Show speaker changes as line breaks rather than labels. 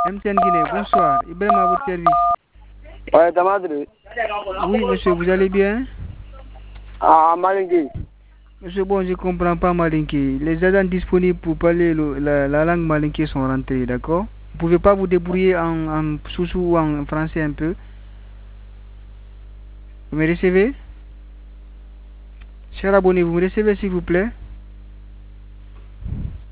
MTN Guinée, bonsoir. Ibrahim à votre service.
Ouais, Tamadri.
Oui, monsieur, vous allez bien?
Ah, Malinki.
Monsieur, bon, je comprends pas Malinké. Les agents disponibles pour parler la langue Malinké sont rentrés, d'accord? Vous pouvez pas vous débrouiller en soussou ou en français un peu? Vous me recevez? Cher abonné, vous me recevez s'il vous plaît?